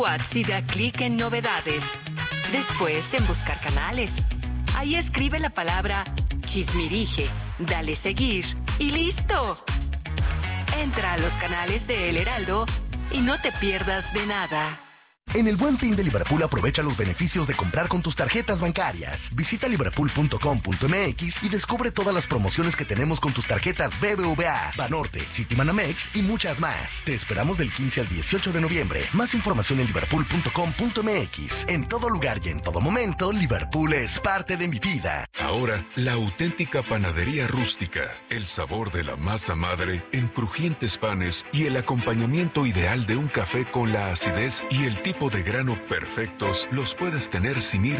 WhatsApp y da clic en novedades. Después en buscar canales. Ahí escribe la palabra Chismirije, dale seguir y ¡listo! Entra a los canales de El Heraldo y no te pierdas de nada. En el Buen Fin de Liverpool aprovecha los beneficios de comprar con tus tarjetas bancarias. Visita liverpool.com.mx y descubre todas las promociones que tenemos con tus tarjetas BBVA, Banorte, Citibanamex y muchas más. Te esperamos del 15 al 18 de noviembre. Más información en liverpool.com.mx. En todo lugar y en todo momento, Liverpool es parte de mi vida. Ahora, la auténtica panadería rústica. El sabor de la masa madre en crujientes panes y el acompañamiento ideal de un café con la acidez y el tipo de grano perfectos los puedes tener sin ir